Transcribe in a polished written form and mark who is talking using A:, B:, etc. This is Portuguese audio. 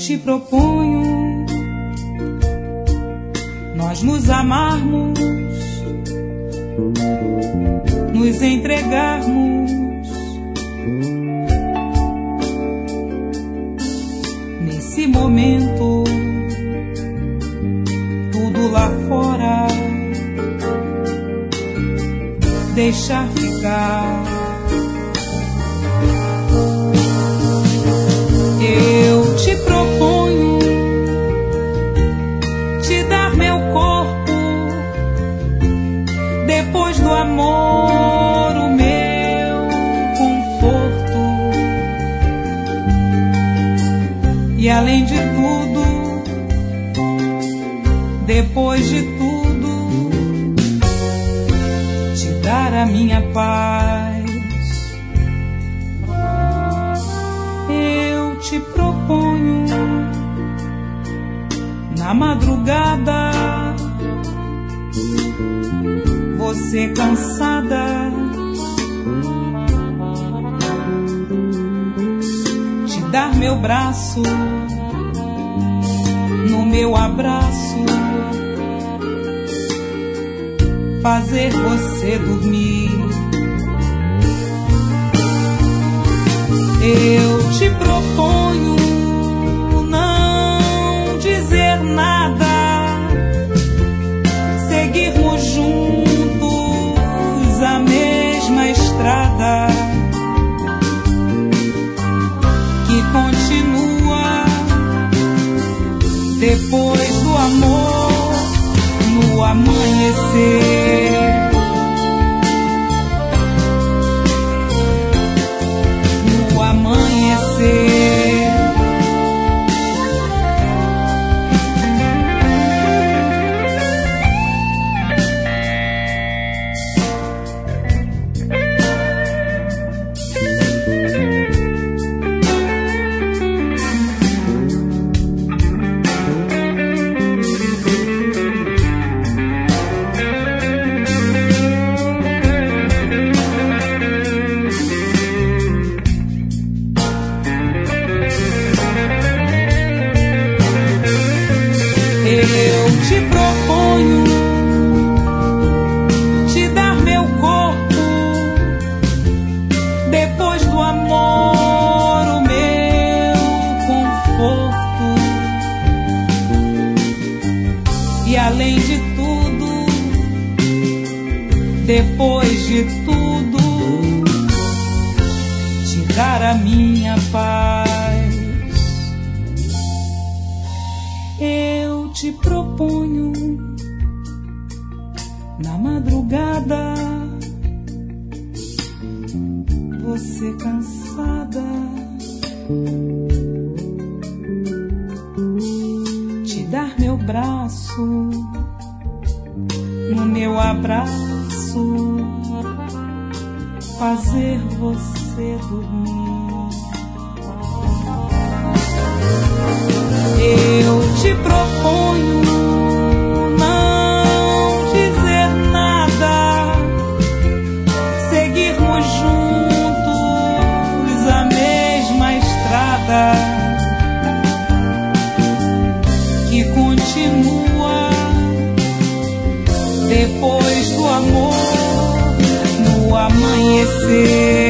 A: te proponho nós nos amarmos, nos entregarmos nesse momento, tudo lá fora deixar ficar. Eu te proponho te dar meu corpo, depois do amor o meu conforto, e além de tudo, depois de tudo, te dar a minha paz. Eu te proponho na madrugada, você cansada, te dar meu braço, no meu abraço, fazer você dormir. Eu te proponho não dizer nada, seguirmos juntos a mesma estrada que continua depois do amor, no amanhecer. No amanhecer. Eu te proponho te dar meu corpo, depois do amor o meu conforto, e além de tudo, depois de tudo, te dar a minha paz. Eu te proponho na madrugada, você cansada, te dar meu braço, no meu abraço, fazer você dormir. Eu te proponho não dizer nada, seguirmos juntos a mesma estrada que continua depois do amor, no amanhecer.